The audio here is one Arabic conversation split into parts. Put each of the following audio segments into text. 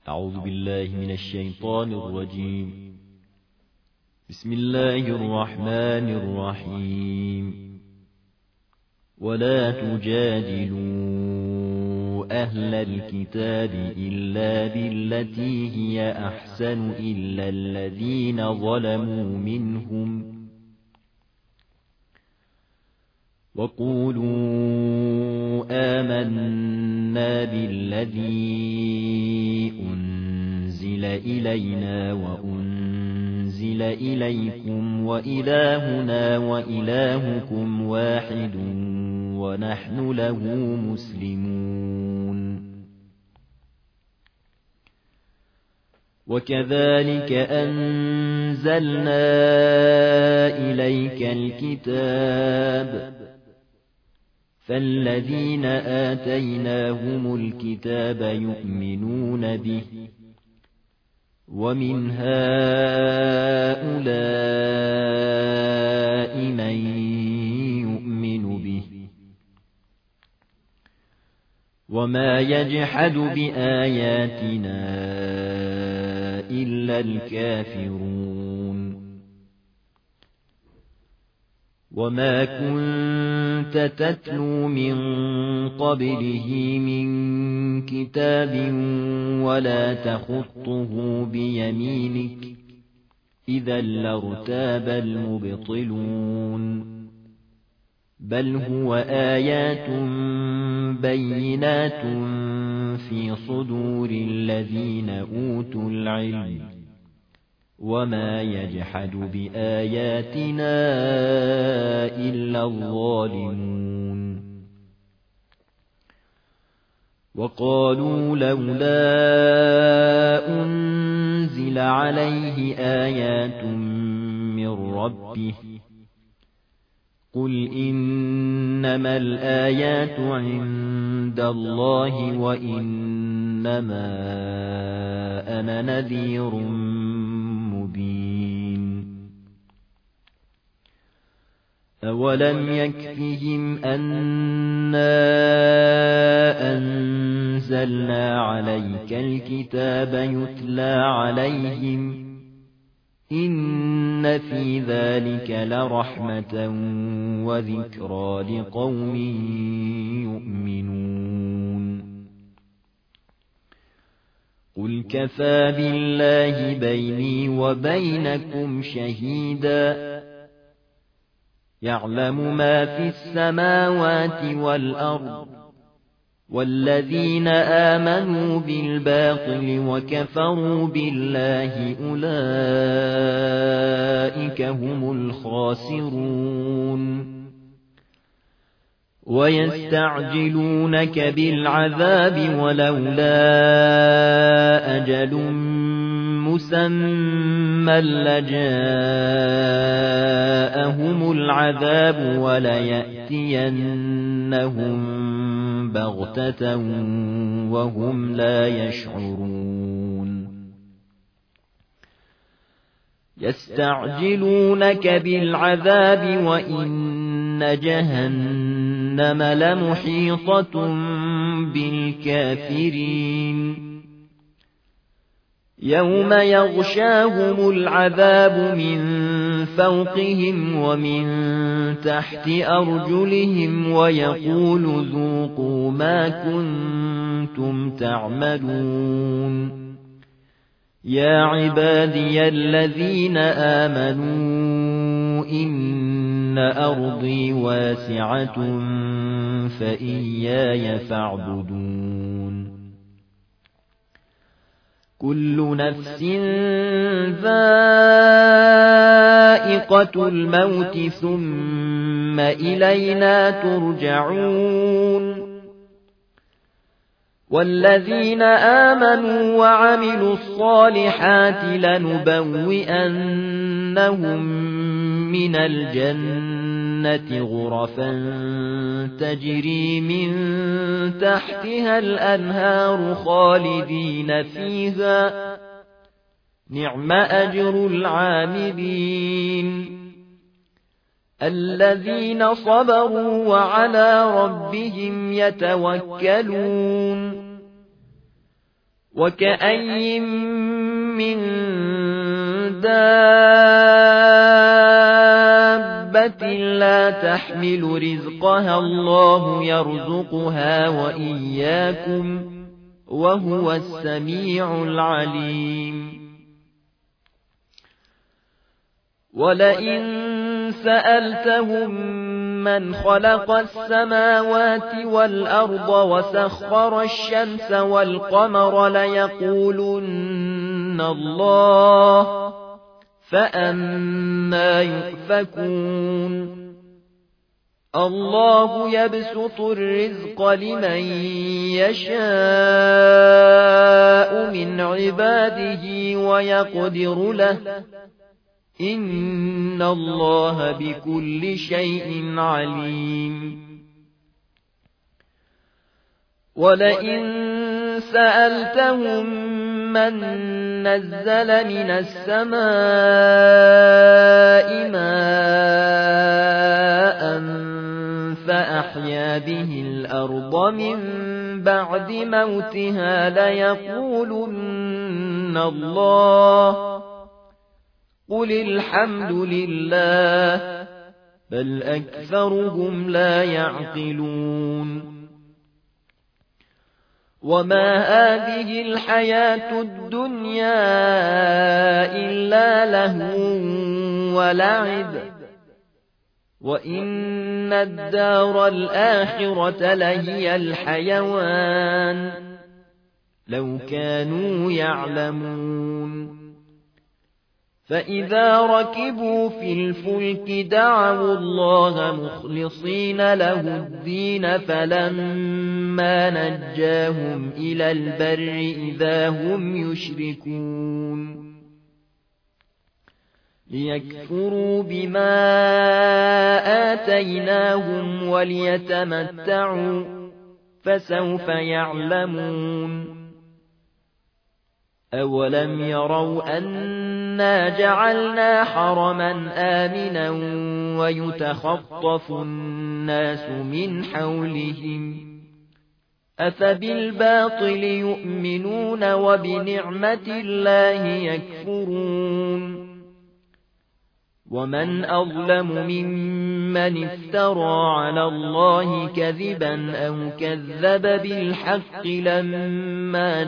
أعوذ بالله من الشيطان الرجيم. بسم الله الرحمن الرحيم. ولا تجادلوا أهل الكتاب إلا بالتي هي أحسن إلا الذين ظلموا منهم وقولوا آمنا بالذي أنزل إلينا وأنزل إليكم وإلهنا وإلهكم واحد ونحن له مسلمون. وكذلك أنزلنا إليك الكتاب فالذين آتيناهم الكتاب يؤمنون به ومن هؤلاء من يؤمن به وما يجحد بآياتنا إلا الكافرون. وما كنت تتلو من قبله من كتاب ولا تخطه بيمينك إذا لارتاب المبطلون. بل هو آيات بينات في صدور الذين أوتوا العلم وما يجحد بآياتنا إلا الظالمون. وقالوا لولا أنزل عليه آيات من ربه قل إنما الآيات عند الله وإنما أنا نذير مبين. أولم يكفهم أنا أنزلنا عليك الكتاب يتلى عليهم إن في ذلك لرحمة وذكرى لقوم يؤمنون. قل كفى بالله بيني وبينكم شهيدا يعلم ما في السماوات والأرض والذين آمنوا بالباطل وكفروا بالله أولئك هم الخاسرون. ويستعجلونك بالعذاب ولولا أجل مسمى لجاءهم العذاب وليأتينهم بغتة وهم لا يشعرون. يستعجلونك بالعذاب وإن جهنم لمحيطة بالكافرين. يوم يغشاهم العذاب من فوقهم ومن تحت أرجلهم ويقول ذوقوا ما كنتم تعملون. يا عبادي الذين آمنوا إن أرضي واسعة فإياي فاعبدون. كل نفس ذائقة الموت ثم إلينا ترجعون. والذين آمنوا وعملوا الصالحات لنبوئنهم من الجنة غرفا تجري من تحتها الأنهار خالدين فيها نعم أجر العاملين. الذين صبروا وعلى ربهم يتوكلون. وكأي من دابة لا تحمل رزقها الله يرزقها وإياكم وهو السميع العليم ولئن سألتهم من خلق السماوات والأرض وسخر الشمس والقمر ليقولن الله فأنى يؤفكون الله يبسط الرزق لمن يشاء من عباده ويقدر له إن الله بكل شيء عليم ولئن سألتهم من نزل من السماء ماء فأحيا به الأرض من بعد موتها ليقولن الله قل الحمد لله بل أكثرهم لا يعقلون وما هذه الحياة الدنيا إلا لهو ولعب وإن الدار الآخرة لهي الحيوان لو كانوا يعلمون فإذا ركبوا في الفلك دعوا الله مخلصين له الدين فلما نجاهم إلى البر إذا هم يشركون ليكفروا بما آتيناهم وليتمتعوا فسوف يعلمون أولم يروا أنا جعلنا حرما آمنا ويتخطف الناس من حولهم أفبالباطل يؤمنون وبنعمة الله يكفرون ومن أظلم ممن افترى على الله كذبا أو كذب بالحق لما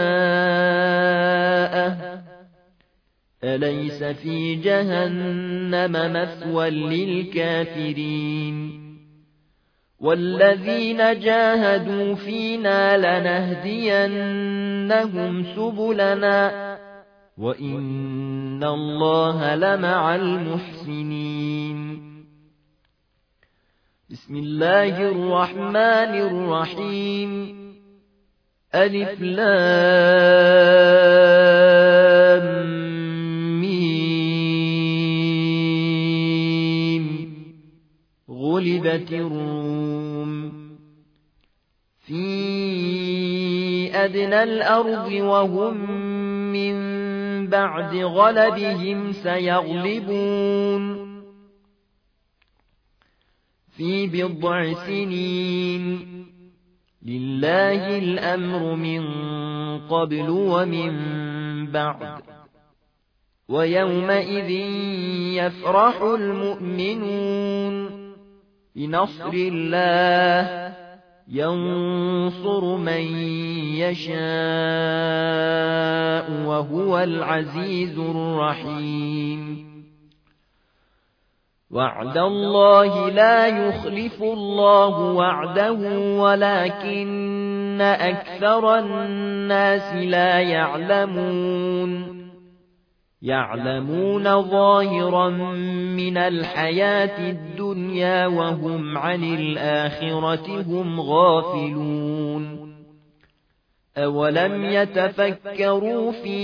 جاءه أليس في جهنم مثوى للكافرين والذين جاهدوا فينا لنهدينهم سبلنا وإن الله لمع المحسنين بسم الله الرحمن الرحيم ألف لام ميم غلبت الروم في أدنى الأرض وهم من بعد غلبهم سيغلبون في بضع سنين لله الأمر من قبل ومن بعد ويومئذ يفرح المؤمنون بنصر الله ينصر من يشاء وهو العزيز الرحيم وعد الله لا يخلف الله وعده ولكن أكثر الناس لا يعلمون ظاهرا من الحياة الدنيا وهم عن الآخرة هم غافلون أولم يتفكروا في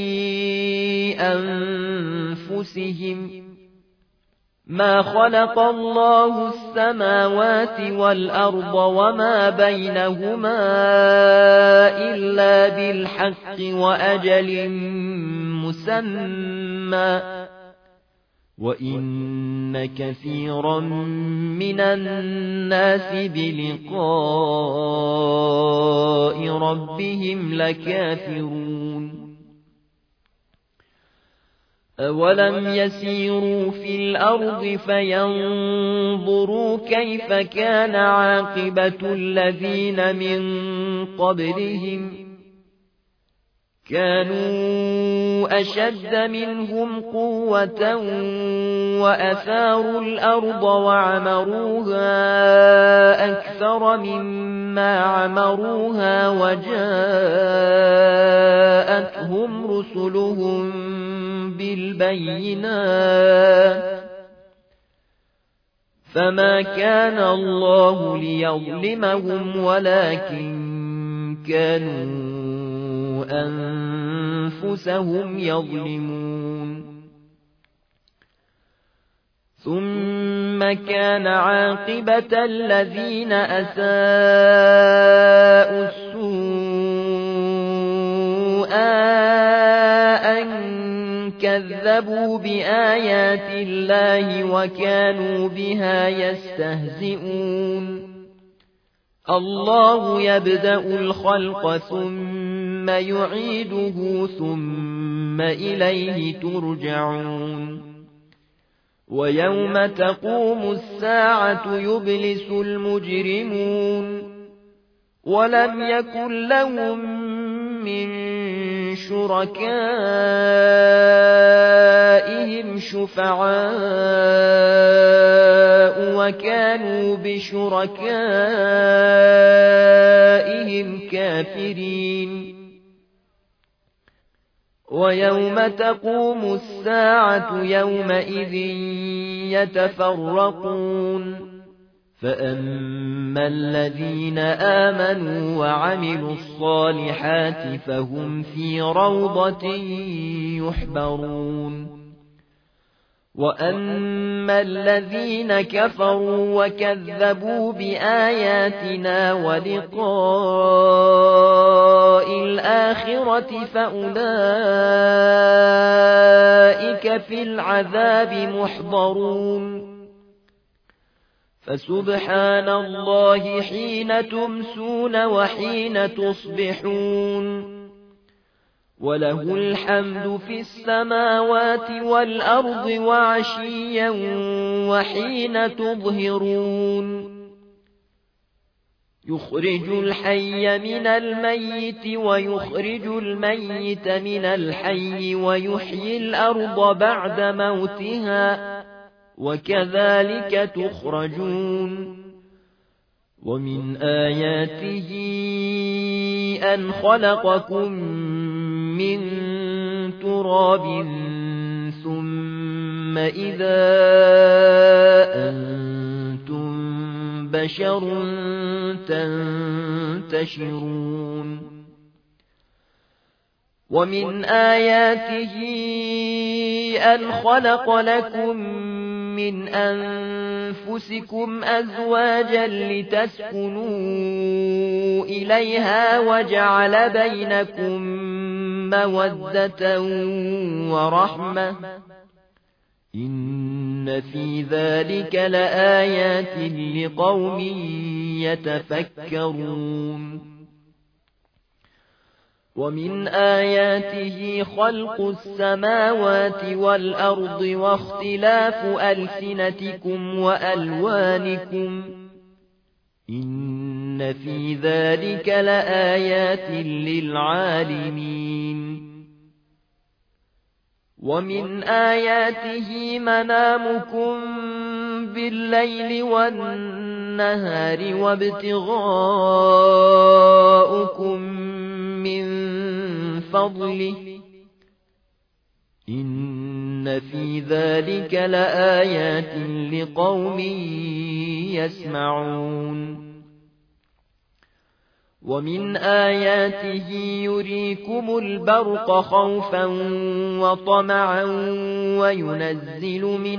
أنفسهم ما خلق الله السماوات والأرض وما بينهما إلا بالحق وأجل مسمى وَإِنَّ كَثِيرًا مِنَ النَّاسِ بِلِقَاءِ رَبِّهِمْ لَكَافِرُونَ أَوَلَمْ يَسِيرُوا فِي الْأَرْضِ فَيَنظُرُوا كَيْفَ كَانَ عَاقِبَةُ الَّذِينَ مِنْ قَبْلِهِمْ كانوا أشد منهم قوة وأثاروا الأرض وعمروها أكثر مما عمروها وجاءتهم رسلهم بالبينات فما كان الله ليظلمهم ولكن كانوا أنفسهم يظلمون ثم كان عاقبة الذين أساءوا السوء أن كذبوا بآيات الله وكانوا بها يستهزئون الله يبدأ الخلق ثم يعيده ثم إليه ترجعون ويوم تقوم الساعة يبلس المجرمون ولم يكن لهم من شركائهم شفعاء وكانوا بشركائهم كافرين ويوم تقوم الساعة يومئذ يتفرقون فأما الذين آمنوا وعملوا الصالحات فهم في روضة يحبرون وأما الذين كفروا وكذبوا بآياتنا ولقاء الآخرة فأولئك في العذاب محضرون فسبحان الله حين تمسون وحين تصبحون وله الحمد في السماوات والأرض وعشيا وحين تظهرون يخرج الحي من الميت ويخرج الميت من الحي ويحيي الأرض بعد موتها وكذلك تخرجون ومن آياته أن خلقكم من تراب ثم إذا أنتم بشر تنتشرون ومن آياته أن خلق لكم من أنفسكم أزواجا لتسكنوا إليها وجعل بينكم مودة ورحمة إن في ذلك لآيات لقوم يتفكرون ومن آياته خلق السماوات والأرض واختلاف ألسنتكم وألوانكم إن في ذلك لآيات للعالمين ومن آياته منامكم بالليل والنهار وابتغاؤكم من فضله إن في ذلك لآيات لقوم يسمعون ومن آياته يريكم البرق خوفا وطمعا وينزل من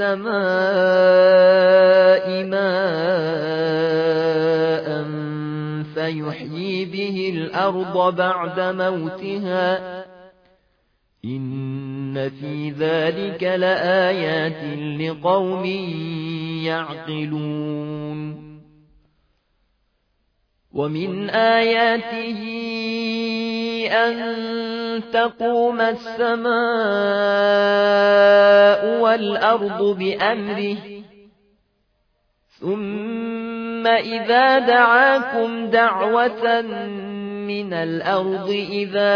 السماء ماء فيحيي به الأرض بعد موتها إن إن في ذلك لآيات لقوم يعقلون ومن آياته أن تقوم السماء والأرض بأمره ثم إذا دعاكم دعوة من الأرض إذا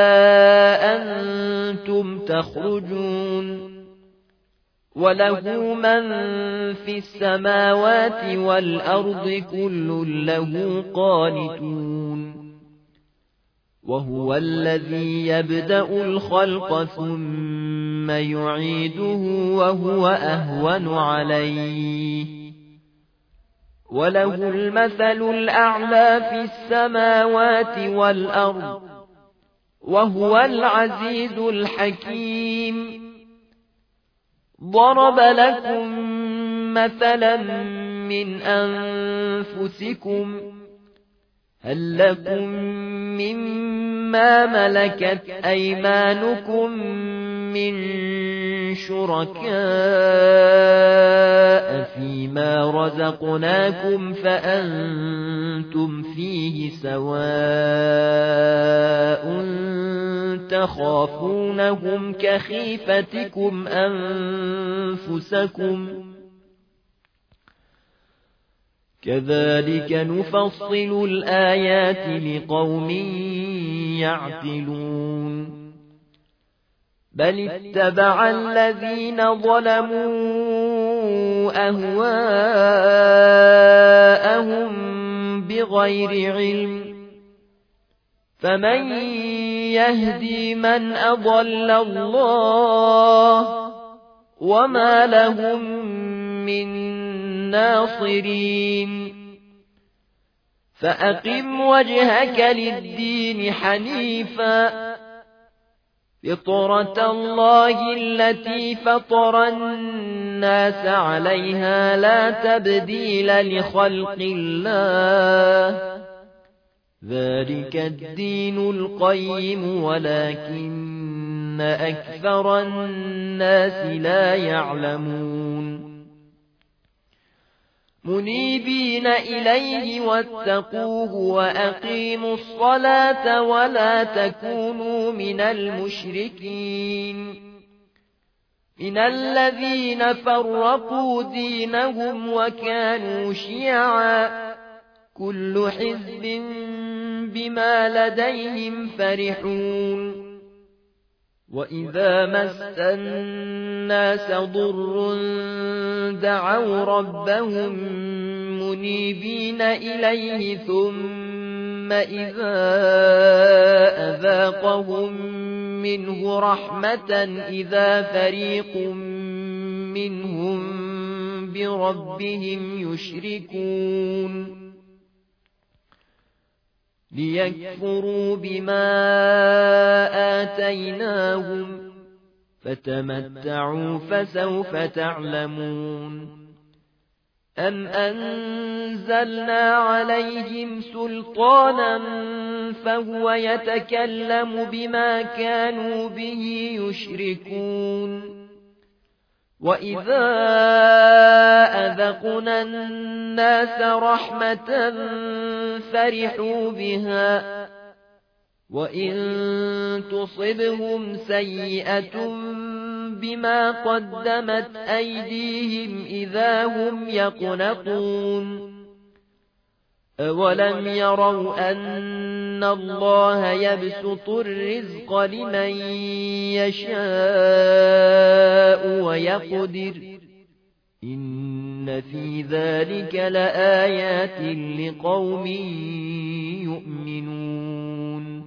أنتم تخرجون وله من في السماوات والأرض كل له قانتون وهو الذي يبدأ الخلق ثم يعيده وهو أهون عليه وله المثل الأعلى في السماوات والأرض وهو العزيز الحكيم ضرب لكم مثلا من أنفسكم هل لكم مما ملكت أيمانكم من شركاء فيما رزقناكم فأنتم فيه سواء تخافونهم كخيفتكم أنفسكم كذلك نفصل الآيات لقوم يعقلون بل اتبع الذين ظلموا أهواءهم بغير علم فمن يهدي من أضل الله وما لهم من ناصرين فأقم وجهك للدين حنيفا فطرة الله التي فطر الناس عليها لا تبديل لخلق الله ذلك الدين القيم ولكن أكثر الناس لا يعلمون منيبين إليه واتقوه وأقيموا الصلاة ولا تكونوا من المشركين من الذين فرقوا دينهم وكانوا شيعا كل حزب بما لديهم فرحون وإذا مس الناس ضر دعوا ربهم منيبين إليه ثم إذا أذاقهم منه رحمة إذا فريق منهم بربهم يشركون ليكفروا بما آتيناهم فتمتعوا فسوف تعلمون أم أنزلنا عليهم سلطانا فهو يتكلم بما كانوا به يشركون وإذا أذقنا الناس رحمة فرحوا بها وإن تصبهم سيئة بما قدمت أيديهم إذا هم يقنطون أولم يروا أن الله يبسط الرزق لمن يشاء ويقدر إن في ذلك لآيات لقوم يؤمنون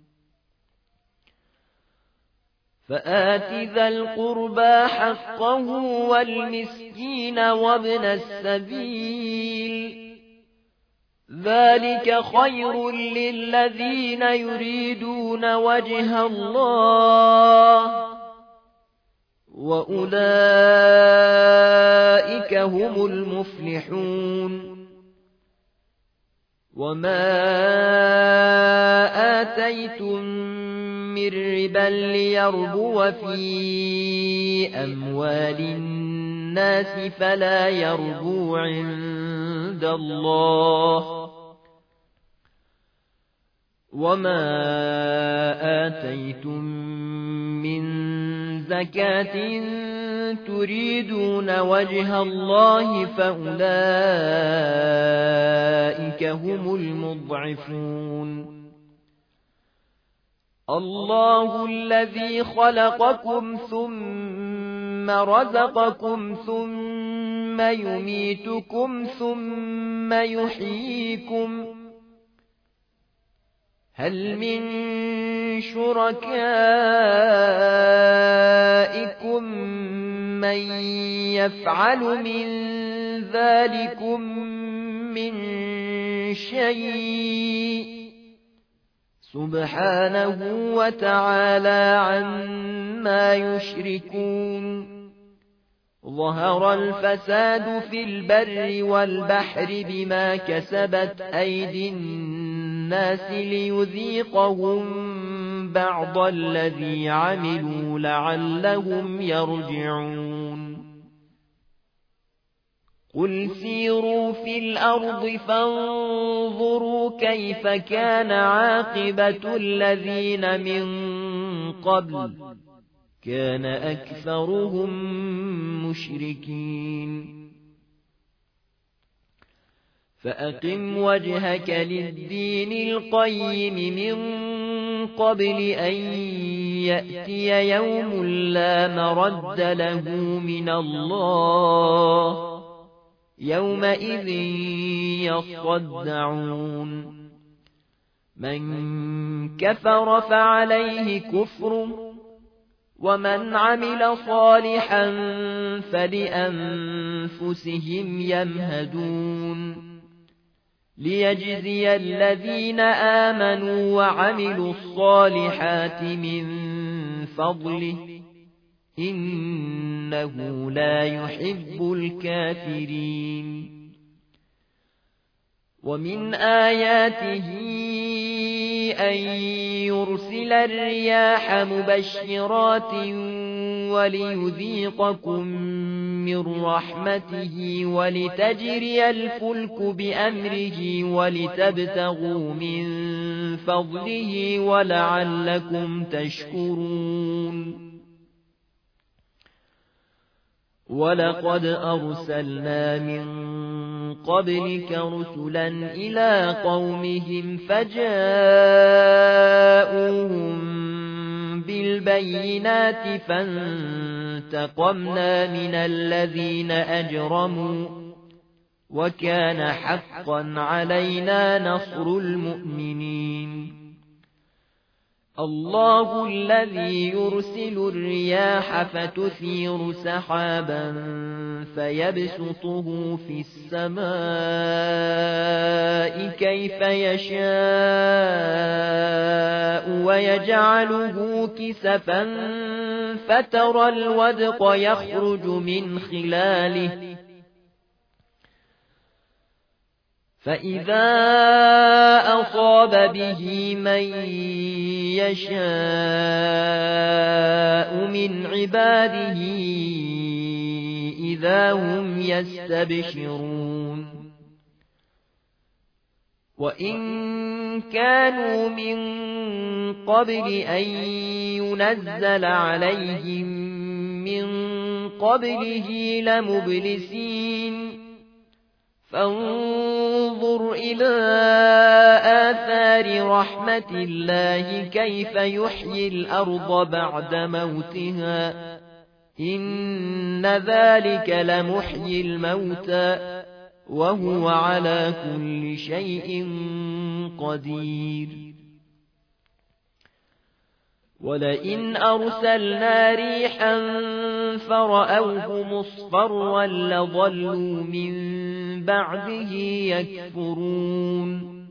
فآت ذا القربى حقه والمسكين وابن السبيل ذلك خير للذين يريدون وجه الله وأولئك هم المفلحون وما آتيتم من ربا ليربو في أموال الناس فلا يربو عند الله وما آتيتم من زكاة تريدون وجه الله فأولئك هم المضعفون الله الذي خلقكم ثم رزقكم ثم يميتكم ثم يحييكم هل من شركائكم من يفعل من ذلكم من شيء سبحانه وتعالى عما يشركون ظهر الفساد في البر والبحر بما كسبت أيدي الناس ليذيقهم بعض الذي عملوا لعلهم يرجعون قل سيروا في الأرض فانظروا كيف كان عاقبة الذين من قبل كان أكثرهم مشركين فأقم وجهك للدين القيم من قبل أن يأتي يوم لا مرد له من الله يومئذ يصدعون من كفر فعليه كفره ومن عمل صالحا فلأنفسهم يمهدون ليجزي الذين آمنوا وعملوا الصالحات من فضله إنه لا يحب الكافرين ومن آياته أن يرسل الرياح مبشرات وليذيقكم من رحمته ولتجري الفلك بأمره ولتبتغوا من فضله ولعلكم تشكرون ولقد أرسلنا من قبلك رسلا إلى قومهم فجاءوهم بالبينات فانتقمنا من الذين أجرموا وكان حقا علينا نصر المؤمنين الله الذي يرسل الرياح فتثير سحابا فيبسطه في السماء كيف يشاء ويجعله كسفا فترى الودق يخرج من خلاله فإذا أصاب به من يشاء من عباده إذا هم يستبشرون وإن كانوا من قبل أن ينزل عليهم من قبله لمبلسين فانظر إلى آثار رحمة الله كيف يحيي الأرض بعد موتها إن ذلك لمحيي الموتى وهو على كل شيء قدير ولئن أرسلنا ريحا فرأوه مصفرا لظلوا من بعده يكفرون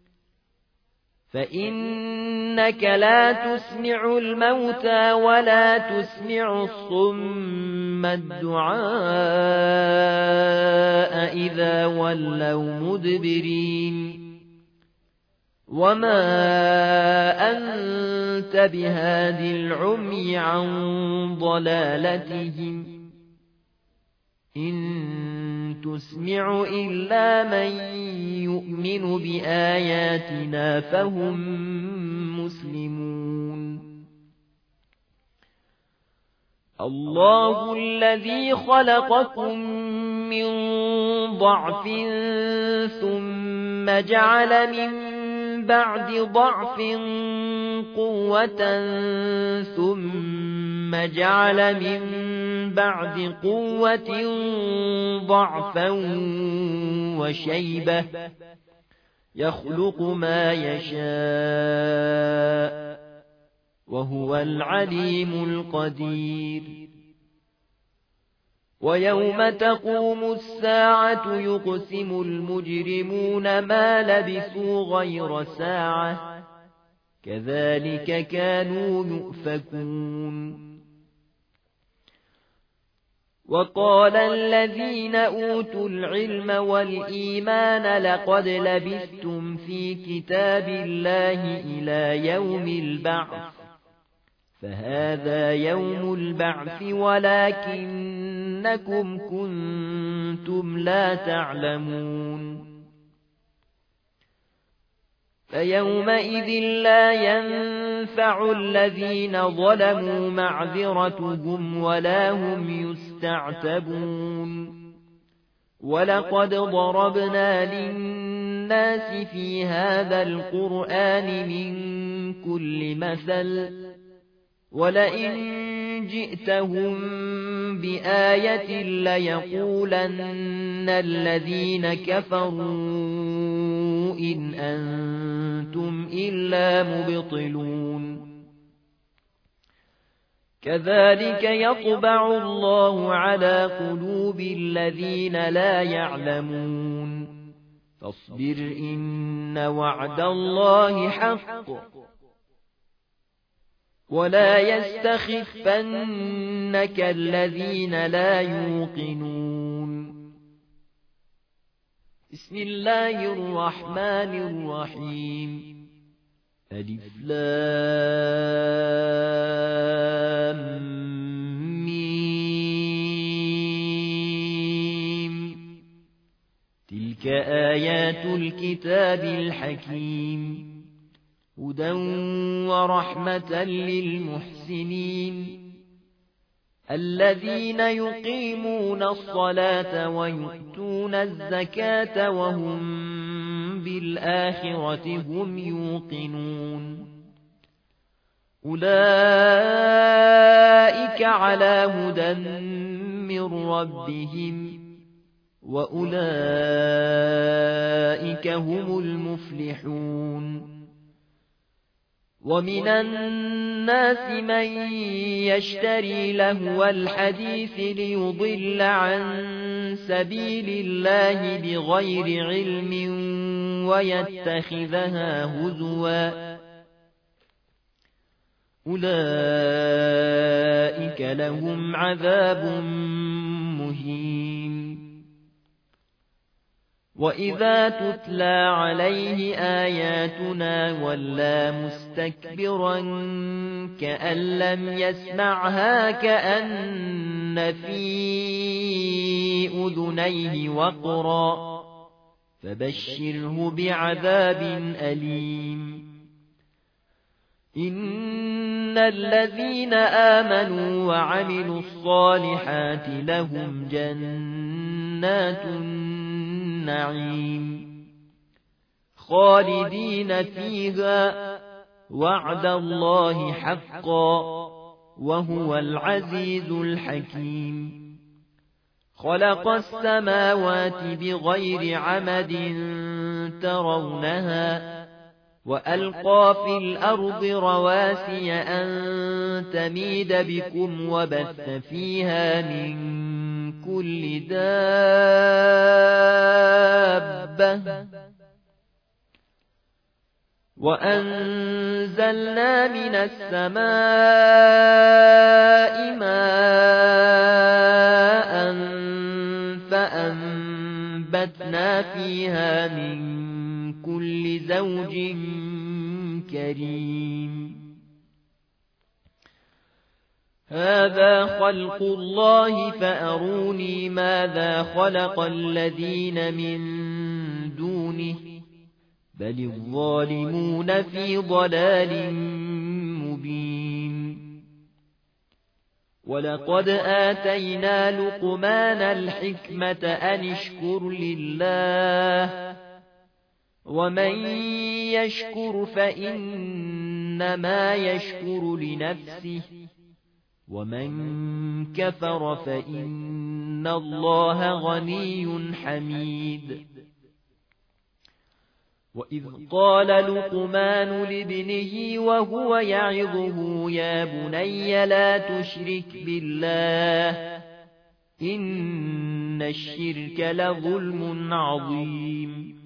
فإنك لا تسمع الموتى ولا تسمع الصم الدعاء إذا ولوا مدبرين وما أنت بهاد العمي عن ضلالتهم إن تسمع إلا من يؤمن بآياتنا فهم مسلمون الله الذي خلقكم من ضعف ثم جعل من بعد ضعف قوة ثم جعل من بعد قوة ضعفا وشيبة يخلق ما يشاء وهو العليم القدير ويوم تقوم الساعة يقسم المجرمون ما لبثوا غير ساعة كذلك كانوا يؤفكون وقال الذين أوتوا العلم والإيمان لقد لبثتم في كتاب الله إلى يوم البعث فهذا يوم البعث ولكنكم كنتم لا تعلمون فيومئذ لا ينفع الذين ظلموا معذرتهم ولا هم يستعتبون ولقد ضربنا للناس في هذا القرآن من كل مثل ولئن جئتهم بآية ليقولن الذين كفروا إن أنتم إلا مبطلون كذلك يطبع الله على قلوب الذين لا يعلمون فاصبر إن وعد الله حق ولا يستخفنك الذين لا يوقنون بسم الله الرحمن الرحيم ألف لام ميم تلك آيات الكتاب الحكيم هدى ورحمة للمحسنين الذين يقيمون الصلاة ويؤتون الزكاة وهم بالآخرة هم يوقنون أولئك على هدى من ربهم وأولئك هم المفلحون ومن الناس من يشتري لهو الحديث ليضل عن سبيل الله بغير علم ويتخذها هزوا أولئك لهم عذاب مهين وإذا تتلى عليه آياتنا ولى مستكبرا كأن لم يسمعها كأن في أذنيه وقرا فبشره بعذاب أليم إن الذين آمنوا وعملوا الصالحات لهم جنات النعيم خالدين فيها وعد الله حقا وهو العزيز الحكيم خلق السماوات بغير عمد ترونها وألقى في الأرض رواسي أن تميد بكم وبث فيها من كل دابة وأنزلنا من السماء ماء فأنبتنا فيها من كل كل زوج كريم. هذا خلق الله فأروني ماذا خلق الذين من دونه بل الظالمون في ضلال مبين. ولقد آتينا لقمان الحكمة أن اشكر لله ومن يشكر فإنما يشكر لنفسه ومن كفر فإن الله غني حميد. وإذ قال لقمان لابنه وهو يعظه يا بني لا تشرك بالله إن الشرك لظلم عظيم.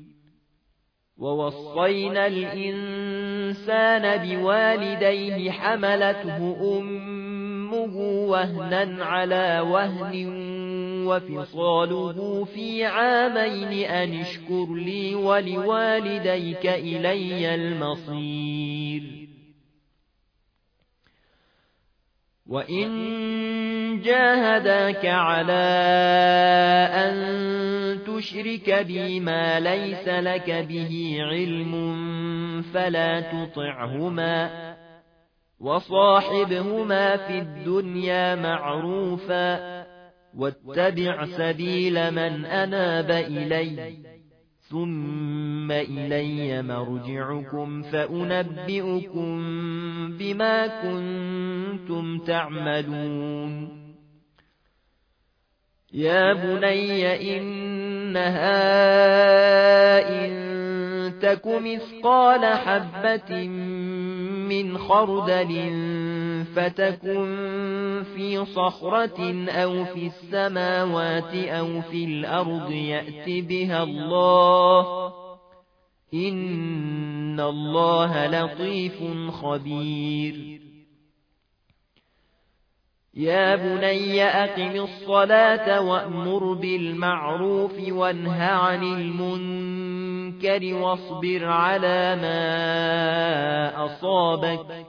ووصينا الإنسان بوالديه حملته أمه وهنا على وهن وفصاله في عامين أن اشكر لي ولوالديك إلي المصير. وإن جاهداك على أن تشرك بي ما ليس لك به علم فلا تطعهما وصاحبهما في الدنيا معروفا واتبع سبيل من أناب إلي ثم إلي مرجعكم فأنبئكم بما كنتم تعملون. يا بني إنها إن تك مثقال حبة من خردل فتكن في صخرة أو في السماوات أو في الأرض يأت بها الله إن الله لطيف خبير. يا بني أقم الصلاة وأمر بالمعروف وانه عن المنكر واصبر على ما أصابك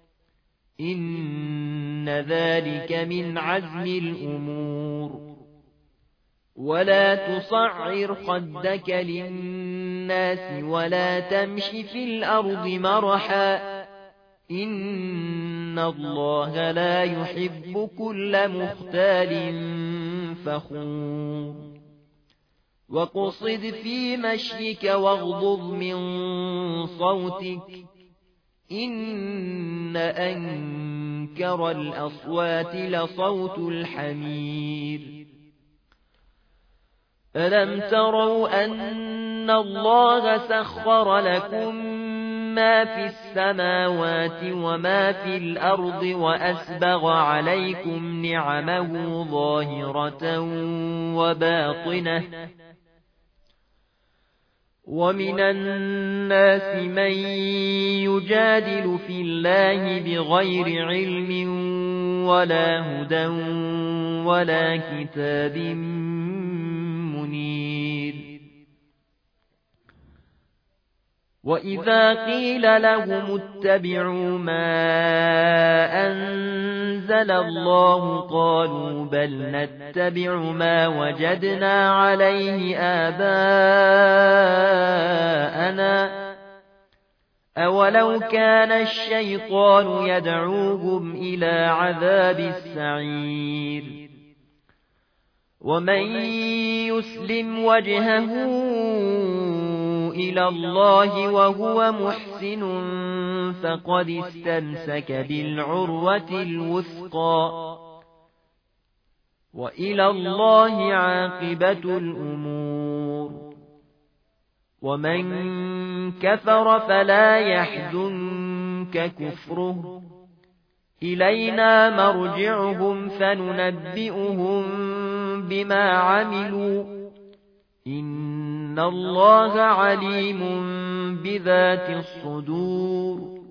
إن ذلك من عزم الأمور. ولا تصعر خدك للناس ولا تمش في الأرض مرحا إن الله لا يحب كل مختال فخور. وقصد في مشيك واغضض من صوتك إن أنكر الأصوات لصوت الحمير. ألم تروا أن الله سخر لكم ما في السماوات وما في الأرض وأسبغ عليكم نعمه ظاهرة وباطنة ومن الناس من يجادل في الله بغير علم ولا هدى ولا كتاب منير. وإذا قيل لهم اتبعوا ما أنزل الله قالوا بل نتبع ما وجدنا عليه آباءنا أولو كان الشيطان يدعوهم إلى عذاب السعير. ومن يسلم وجهه إلى الله وهو محسن فقد استمسك بالعروة الوثقى وإلى الله عاقبة الأمور. ومن كفر فلا يحزنك كفره إلينا مرجعهم فننبئهم بما عملوا إن الله عليم بذات الصدور.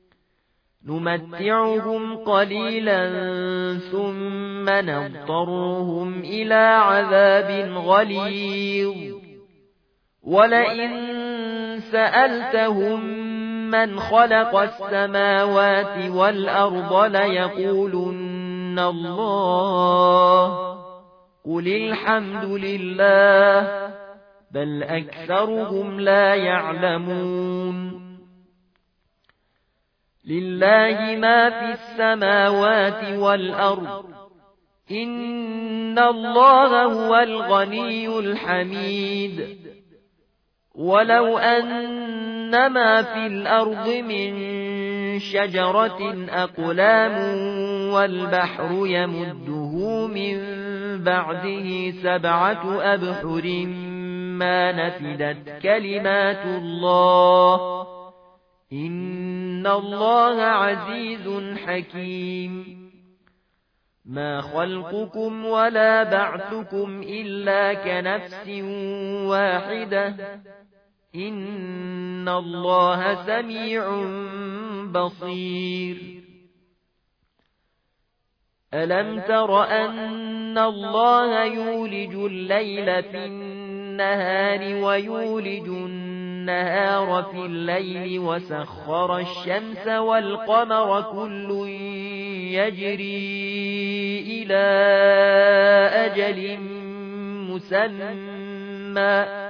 نمتعهم قليلا ثم نضطرهم إلى عذاب غليظ ولئن سألتهم من خلق السماوات والأرض ليقولن الله قل الحمد لله بل أكثرهم لا يعلمون لله ما في السماوات والأرض إن الله هو الغني الحميد ولو أن ما في الأرض من شجرة أقلام والبحر يمده من بعده 7 أبحر ما نفدت كلمات الله إن الله عزيز حكيم ما خلقكم ولا بعثكم إلا كنفس واحدة إن الله سميع بصير ألم تر أن الله يولج الليل في النهار ويولج النهار في الليل وسخر الشمس والقمر كل يجري إلى أجل مسمى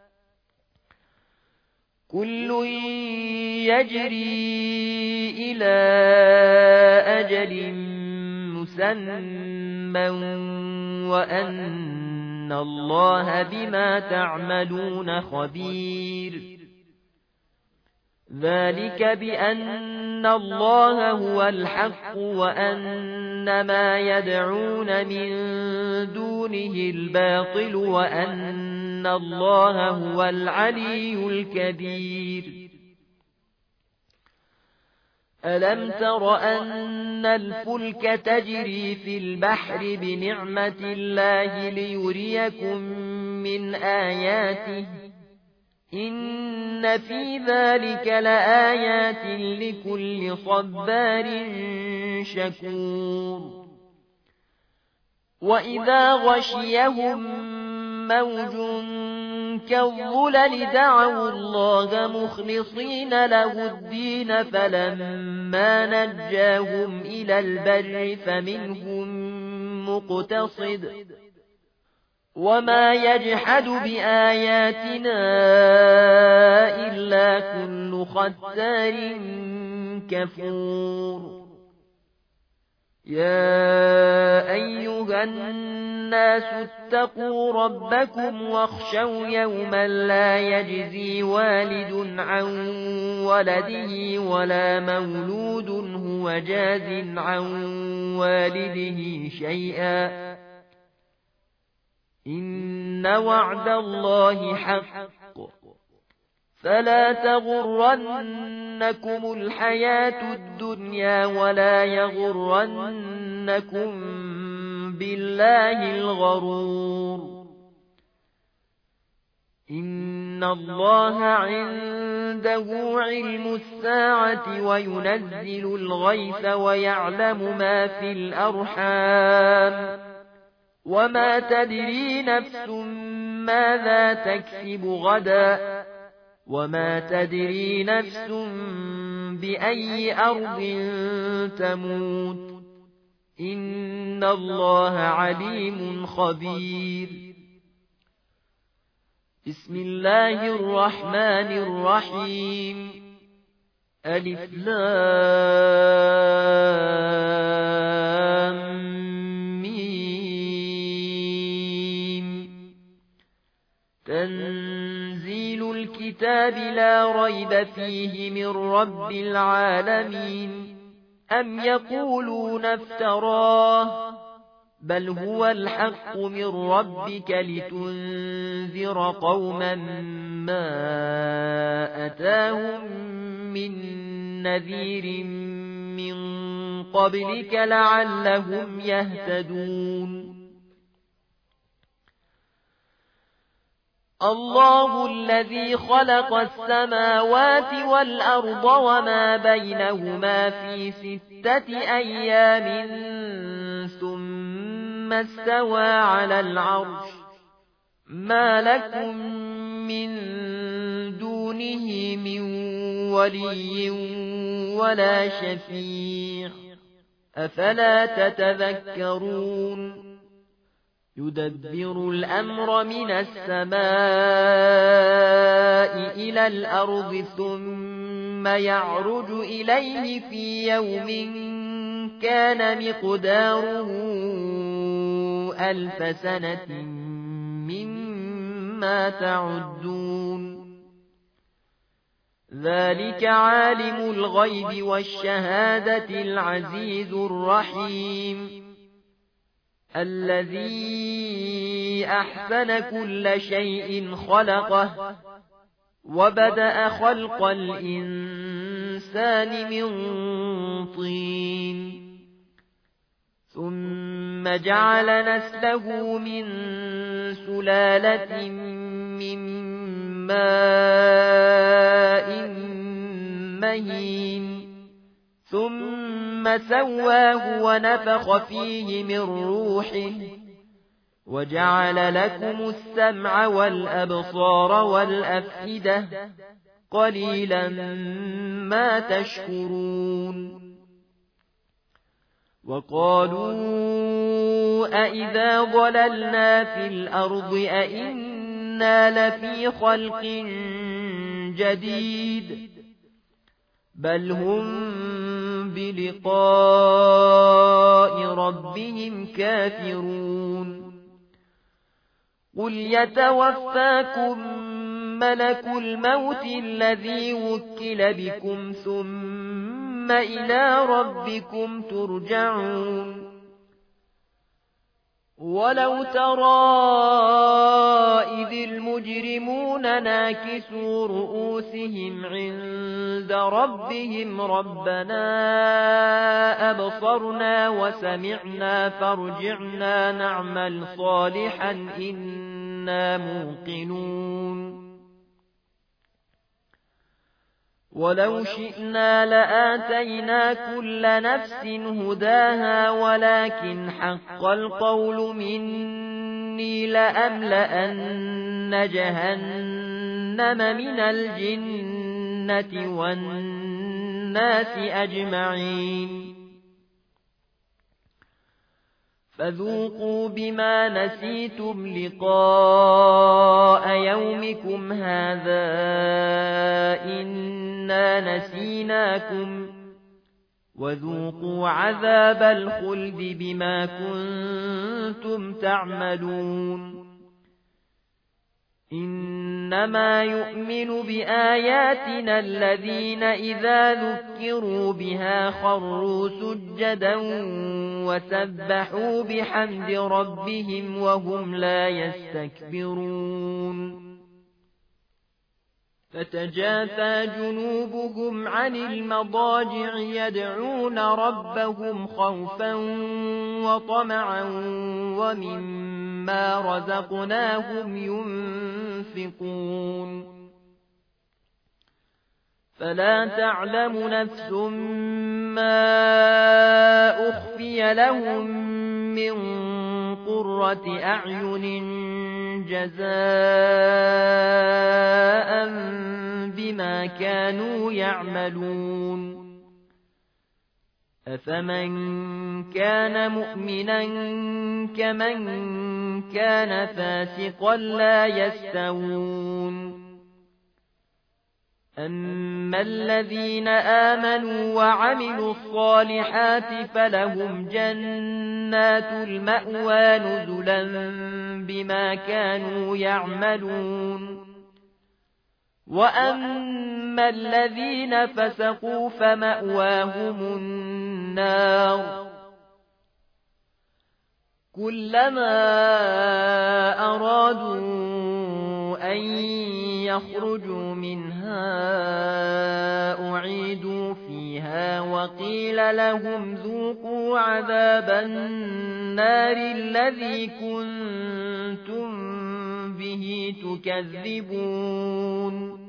وأن الله بما تعملون خبير ذلك بأن الله هو الحق وأن ما يدعون من دونه الباطل وأن الله هو العلي الكبير ألم تر أن الفلك تجري في البحر بنعمة الله ليريكم من آياته إن في ذلك لآيات لكل صبار شكور وإذا غشيهم موج كالظلل دعوا الله مخلصين له الدين فلما نجاهم إلى البر فمنهم مقتصد وما يجحد بآياتنا إلا كل ختار كفور يا أيها الناس اتقوا ربكم واخشوا يوما لا يجزي والد عن ولده ولا مولود هو جاز عن والده شيئا إن وعد الله حق فلا تغرنكم الحياة الدنيا ولا يغرنكم بالله الغرور إن الله عنده علم الساعة وينزل الغيث ويعلم ما في الأرحام وما تدري نفس ماذا تكسب غدا وما تدري نفس بأي أرض تموت إن الله عليم خبير بسم الله الرحمن الرحيم ألف لام ميم تنزيل الكتاب لا ريب فيه من رب العالمين أم يقولون افتراه بل هو الحق من ربك لتنذر قوما ما أتاهم من نذير من قبلك لعلهم يهتدون الله الذي خلق السماوات والأرض وما بينهما في 6 أيام ثم استوى على العرش ما لكم من دونه دونه من ولي ولا شفيع أفلا تتذكرون يدبر الأمر من السماء إلى الأرض ثم يعرج إليه في يوم كان مقداره 1000 سنة مما تعدون ذلك عالم الغيب والشهادة العزيز الرحيم الذي أحسن كل شيء خلقه وبدأ خلق الإنسان من طين ثم جعل نسله من سلالة من ماء مهين ثم سواه ونفخ فيه من روحه وجعل لكم السمع والأبصار والأفئدة قليلا ما تشكرون وقالوا أئذا ضللنا في الأرض أئنا لفي خلق جديد بل هم بلقاء ربهم كافرون قل يتوفاكم ملك الموت الذي وكل بكم ثم إلى ربكم ترجعون ولو ترى إذ المجرمون ناكسوا رؤوسهم عند ربهم ربنا أبصرنا وسمعنا فارجعنا نعمل صالحا إنا موقنون ولو شئنا لآتينا كل نفس هداها ولكن حق القول مني لأملأن جهنم من الجنة والناس أجمعين فذوقوا بما نسيتم لقاء يومكم هذا إنا نسيناكم وذوقوا عذاب الخلد بما كنتم تعملون إنما يؤمن بآياتنا الذين إذا ذكروا بها خروا سجدا وسبحوا بحمد ربهم وهم لا يستكبرون فتجافى جنوبهم عن المضاجع يدعون ربهم خوفا وطمعا ومما رزقناهم ينفقون فلا تعلم نفس ما أخفي لهم من قرة أعين جزاء بما كانوا يعملون أفمن كان مؤمنا كمن كان فاسقا لا يستوون أما الذين آمنوا وعملوا الصالحات فلهم جنات المأوى نزلا بما كانوا يعملون وأما الذين فسقوا فمأواهم النار كلما أرادوا أن يخرجوا منها أعيدوا فيها وقيل لهم ذوقوا عذاب النار الذي كنتم به تكذبون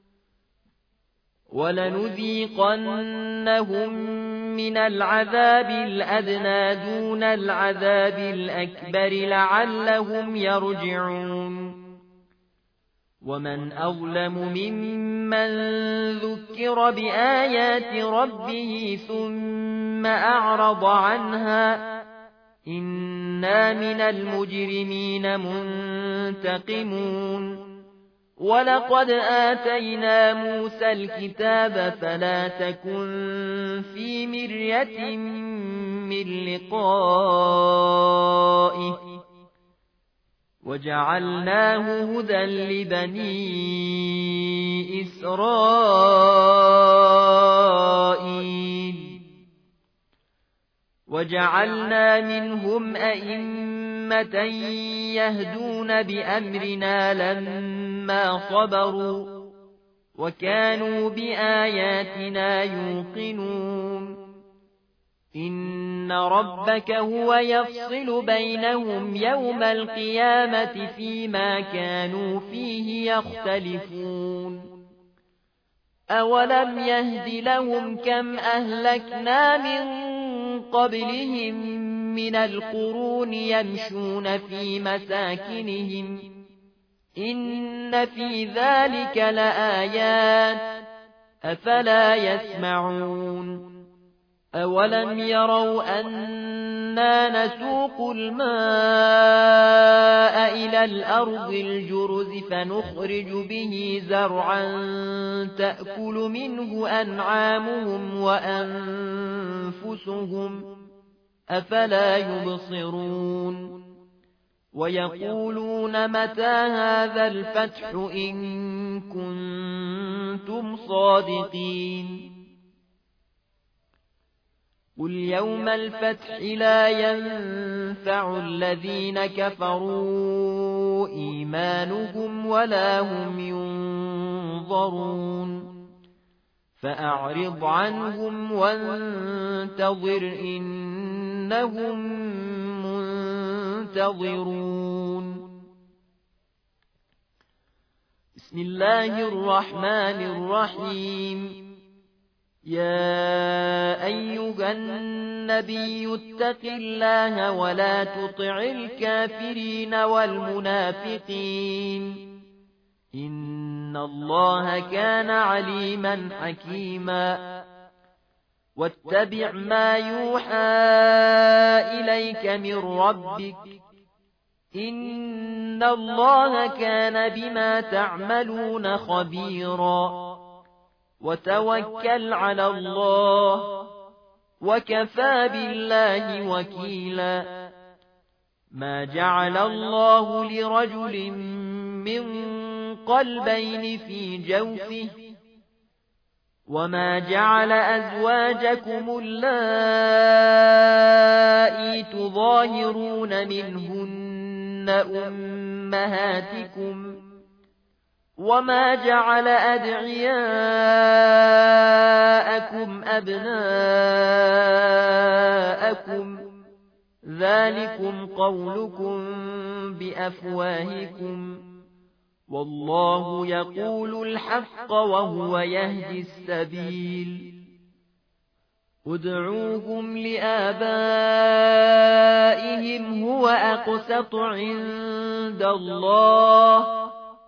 ولنذيقنهم من العذاب الأدنى دون العذاب الأكبر لعلهم يرجعون ومن أظلم ممن ذكر بآيات ربه ثم أعرض عنها إنا من المجرمين منتقمون ولقد آتينا موسى الكتاب فلا تكن في مرية من لقائه وجعلناه هدى لبني إسرائيل وجعلنا منهم أئمة يهدون بأمرنا لما صبروا وكانوا بآياتنا يوقنون إن ربك هو يفصل بينهم يوم القيامة فيما كانوا فيه يختلفون أولم يهد لهم كم أهلكنا من قبلهم من القرون يمشون في مساكنهم إن في ذلك لآيات أفلا يسمعون أولم يروا أنا نسوق الماء إلى الأرض الجرز فنخرج به زرعا تأكل منه أنعامهم وأنفسهم أفلا يبصرون ويقولون متى هذا الفتح إن كنتم صادقين قل يوم الفتح لا ينفع الذين كفروا إيمانهم ولا هم ينظرون فأعرض عنهم وانتظر إنهم منتظرون بسم الله الرحمن الرحيم يا أيها النبي اتق الله ولا تطع الكافرين والمنافقين إن الله كان عليما حكيما واتبع ما يوحى إليك من ربك إن الله كان بما تعملون خبيرا وتوكل على الله وكفى بالله وكيلا ما جعل الله لرجل من قلبين في جوفه وما جعل أزواجكم اللائي تظاهرون منهن أمهاتكم وما جعل أدعياءكم أبناءكم ذلكم قولكم بأفواهكم والله يقول الحق وهو يهدي السبيل ادعوهم لآبائهم هو أقسط عند الله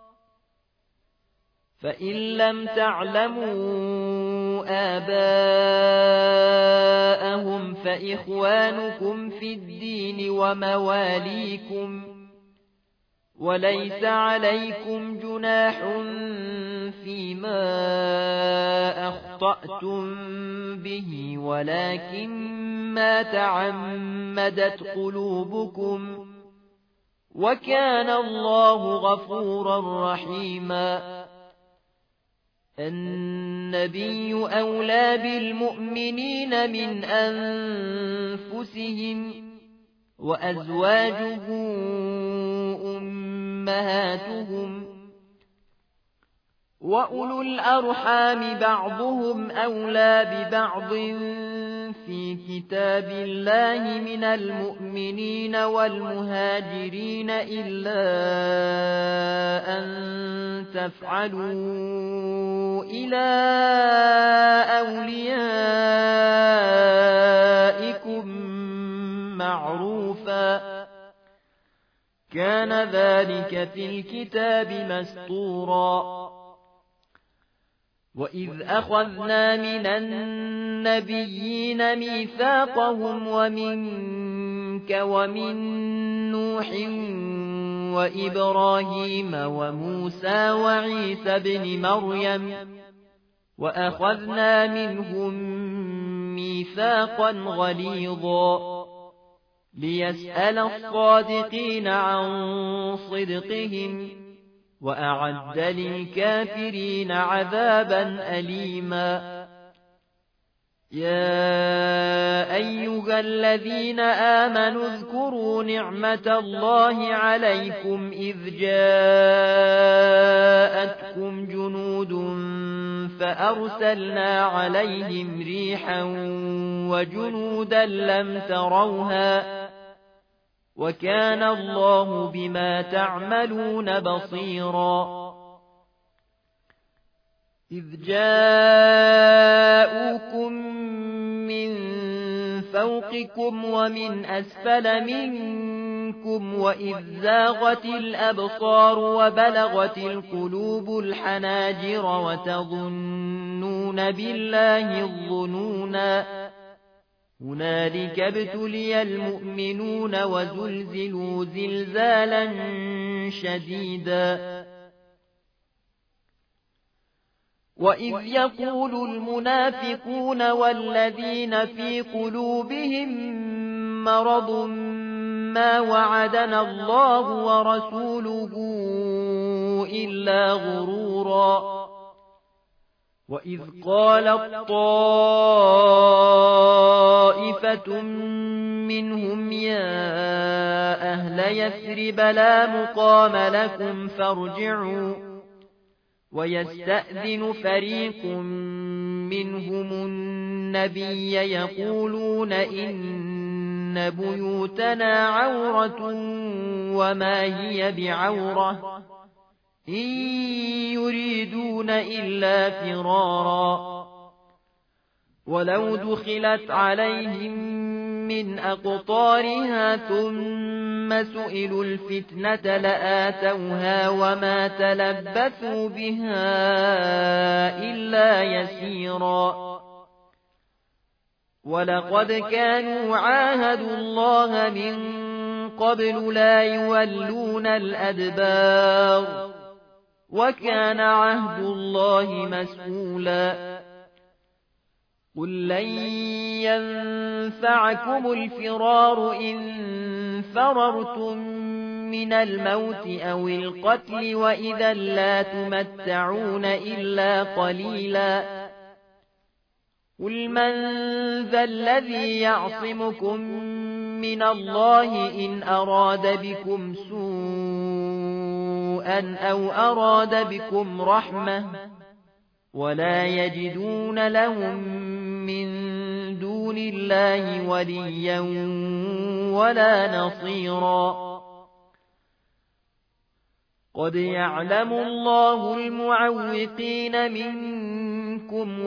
فإن لم تعلموا آباءهم فإخوانكم في الدين ومواليكم وليس عليكم جناح فيما أخطأتم به ولكن ما تعمدت قلوبكم وكان الله غفورا رحيما النبي أولى بالمؤمنين من أنفسهم وأزواجه أمهاتهم وأولو الأرحام بعضهم أولى ببعض في كتاب الله من المؤمنين والمهاجرين إلا أن تفعلوا إلى أوليائكم معروفا كان ذلك في الكتاب مسطورا وإذ أخذنا من النبيين ميثاقهم ومنك ومن نوح وإبراهيم وموسى وعيسى بن مريم وأخذنا منهم ميثاقا غليظا ليسأل الصادقين عن صدقهم وأعد للكافرين عذابا أليما يا أيها الذين آمنوا اذكروا نعمة الله عليكم إذ جاءتكم جنود فأرسلنا عليهم ريحا وجنودا لم تروها وكان الله بما تعملون بصيرا إذ جاءوكم من فوقكم ومن أسفل منكم وإذ زاغت الأبصار وبلغت القلوب الحناجر وتظنون بالله الظنونا هنالك ابتلي المؤمنون وزلزلوا زلزالا شديدا وإذ يقول المنافقون والذين في قلوبهم مرض ما وعدنا الله ورسوله إلا غرورا وإذ قالت طائفة منهم يا أهل يثرب لا مقام لكم فارجعوا ويستأذن فريق منهم النبي يقولون إن بيوتنا عورة وما هي بعورة إن يريدون إلا فرارا ولو دخلت عليهم من أقطارها ثم سئلوا الفتنة لآتوها وما تلبثوا بها إلا يسيرا ولقد كانوا عاهدوا الله من قبل لا يولون الأدبار وكان عهد الله مسؤولا قل لن ينفعكم الفرار إن فررتم من الموت أو القتل وإذا لا تمتعون إلا قليلا قل من ذا الذي يعصمكم من الله إن أراد بكم سوءا أو أراد بكم رحمة ولا يجدون لهم من دون الله وليا ولا نصيرا قد يعلم الله المعوقين منكم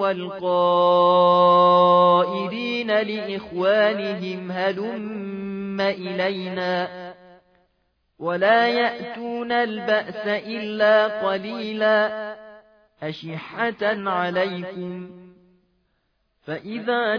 والقائلين لإخوانهم هلم إلينا ولا يأتون البأس إلا قليلا أشحة عليكم فإذا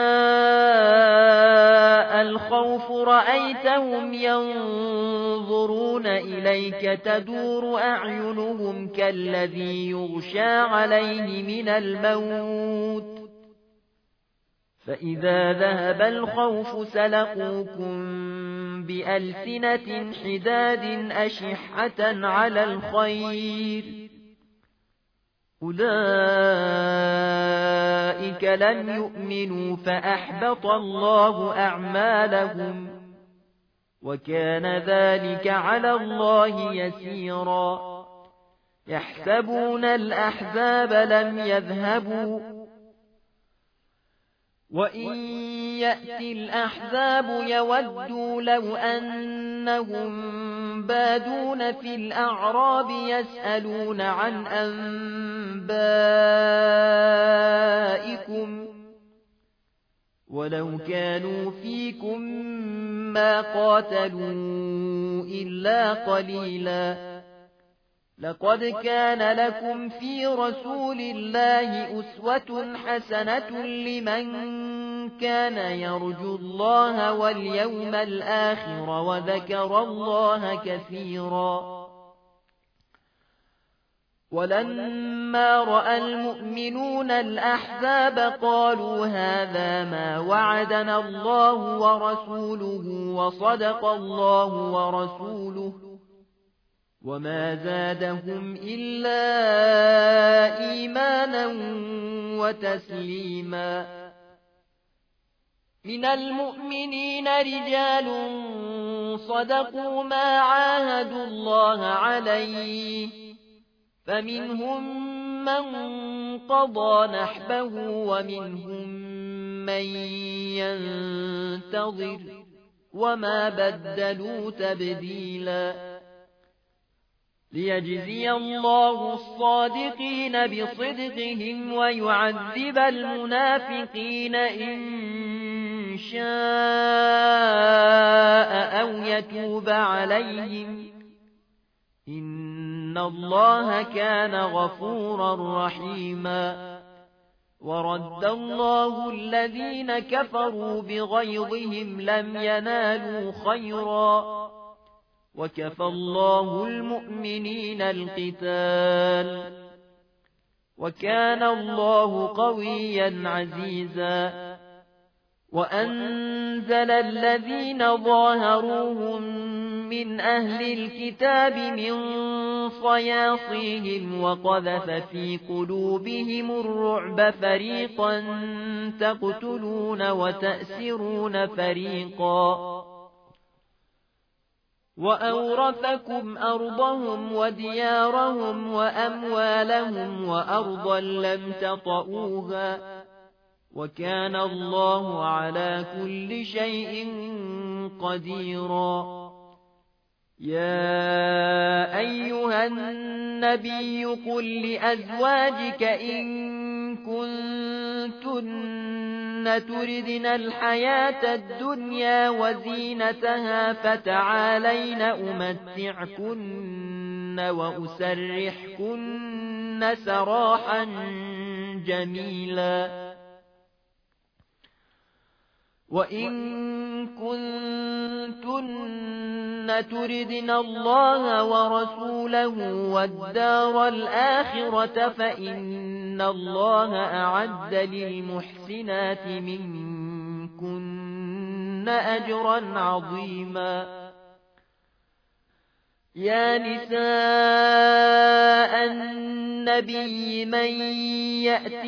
جاء الخوف رأيتهم ينظرون إليك تدور أعينهم كالذي يغشى عليه من الموت فإذا ذهب الخوف سلقوكم بألسنة حداد أشحة على الخير أولئك لم يؤمنوا فأحبط الله أعمالهم وكان ذلك على الله يسيرا يحسبون الأحزاب لم يذهبوا وإن يأتي الأحزاب يودوا لو أنهم بادون في الأعراب يسألون عن أنبائكم ولو كانوا فيكم ما قاتلوا إلا قليلا لقد كان لكم في رسول الله أسوة حسنة لمن كان يرجو الله واليوم الآخر وذكر الله كثيرا ولما رأى المؤمنون الأحزاب قالوا هذا ما وعدنا الله ورسوله وصدق الله ورسوله وما زادهم إلا إيمانا وتسليما من المؤمنين رجال صدقوا ما عاهدوا الله عليه فمنهم من قضى نحبه ومنهم من ينتظر وما بدلوا تبديلا ليجزي الله الصادقين بصدقهم ويعذب المنافقين إن شاء أو يتوب عليهم إن الله كان غفورا رحيما ورد الله الذين كفروا بغيظهم لم ينالوا خيرا وكفى الله المؤمنين القتال وكان الله قويا عزيزا وأنزل الذين ظاهروهم من أهل الكتاب من صياصيهم وقذف في قلوبهم الرعب فريقا تقتلون وتأسرون فريقا وأورثكم أرضهم وديارهم وأموالهم وأرضا لم تطئوها وكان الله على كل شيء قديرا يا أيها النبي قل لأزواجك إن كنتن تردن الحياة الدنيا وزينتها فتعالين أمتعكن وأسرحكن سراحا جميلا وإن كنتن تردن الله ورسوله والدار الآخرة فإن الله أعد للمحسنات منكن أجرا عظيما يا نساء النبي من يأت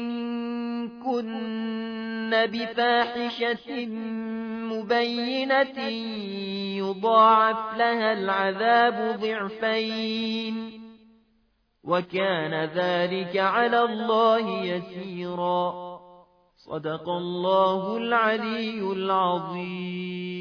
منكن بفاحشة مبينة يضاعف لها العذاب ضعفين وكان ذلك على الله يسيرا صدق الله العلي العظيم.